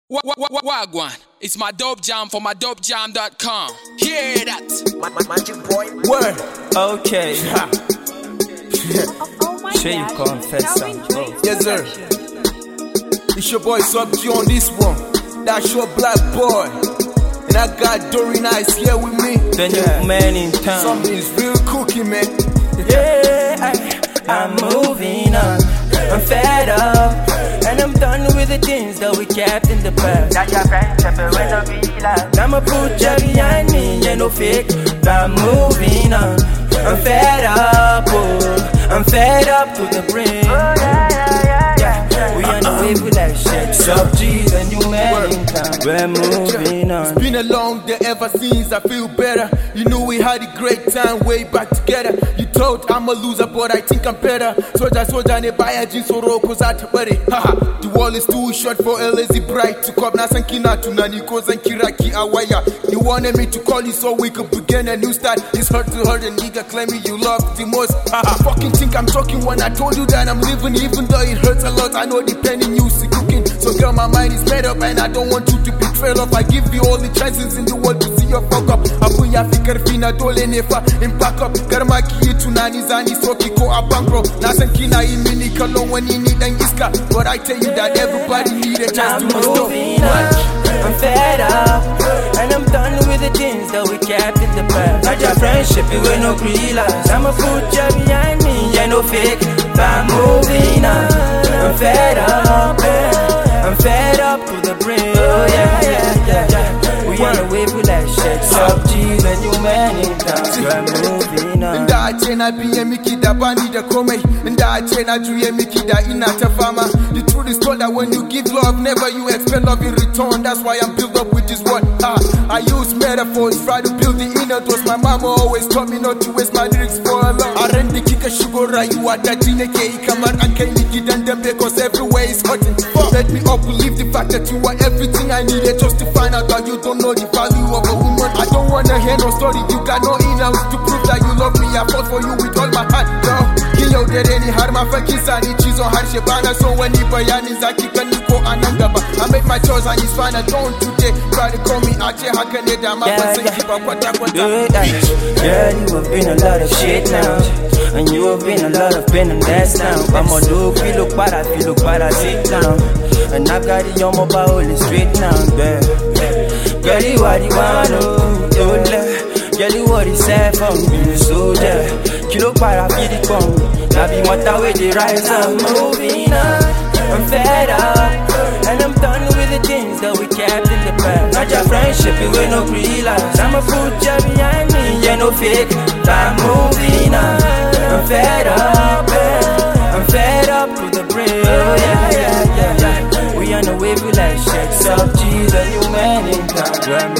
Wagwan, it's my dope jam for my dopejam.com. Hear that? Magic boy. Word. Okay. Oh my Sure you gosh. confess Calvin some, bro. Drake. Yes, sir. It's your boy Sub G on this one. That's your black boy. And I got Dory Nice here with me. The new man in town. Something's real cooking, man. Yeah, I'm moving on. I'm fed up. And I'm done with the things that we kept in the past. That your friends ever when I be like. I'ma put you behind me, yeah, no fake. I'm moving on. I'm fed up, oh. I'm fed up to the brim. We on the way with that shit. Sub G, the new man in town. We're moving on. It's been a long day ever since I feel better. You knew we had a great time way back together. You thought I'm a loser, but I think I'm better. Soja, ne baya jin soro ko za ta bare. Haha, the wall is too short for a lazy bright. To cop na san kina tunani ko zan kira ki a waya. You wanted me to call you so we could begin a new start. It's hard to hurt a nigga claiming you love the most. Haha, fucking think I'm talking when I told you that I'm living, even though it hurts a lot. I know the pain in you see cooking. So girl, my mind is made up and I don't want you to be trailed off. I give you all the chances in the world to see your fuck up. Abun ya fi karfi na dole ne fa in back up. Karma ki yi tunani zani soki ko a bankro. Na san kina yi mini kallon wani ni dan iska. But I tell you that everybody need a chance I'm to stop. moving on. I'm fed up. And I'm done with the things that we kept in the past. Not your friendship, it will no realize. I'ma put you behind me, yeah, no fake. I'm moving on. I'm fed up. I'm fed up to the brim. Oh, yeah. We on the way for that shit. Sub G, the new man in town. We're moving on. Da a ce na biye miki da bani da komai. Da a ce na juye miki da ina ta fama. The truth is told that when you give love, never you expect love in return. That's why I'm built up with this word. I use metaphors, try to build the inner thoughts. My mama always taught me not to waste my lyrics for a long. A ran da kika shigo rayuwa da ji nake yi kamar an kai ni gidan dambe, cause everywhere is hurting. Let me up believe the fact that you are everything I needed just to find out that you don't know the value of a woman. I don't wanna hear no story, you got no enough to prove that you love me. I fought for you with all my heart, girl. Kin yaudare ni har ma fa kin sa ni cizon harshe, bana so wani bayanin zaki gani ko a nan gaba. I made my choice and it's fine, I don't today. Try to call me a ce haka ne da ma ban san ki ba kwata-kwata. Girl, you have been a lot of shit now. And you have been a lot of pain and that's now. I'm on look para, sit down. And I got it on my body straight now, girl. Girl, you what you wanna do, girl, you what is said for me, soldier. Kilo para, feel it from me. Now be what I with the rise, I'm moving on. I'm fed up. And I'm done with the things that we kept in the past. Not your friendship, it will no realize. I'ma put you behind me, yeah, no fake. I'm moving on. I'm fed up. I'm fed up to the brim. Oh, yeah. We on the way for that shit. Sub G, the new man in town.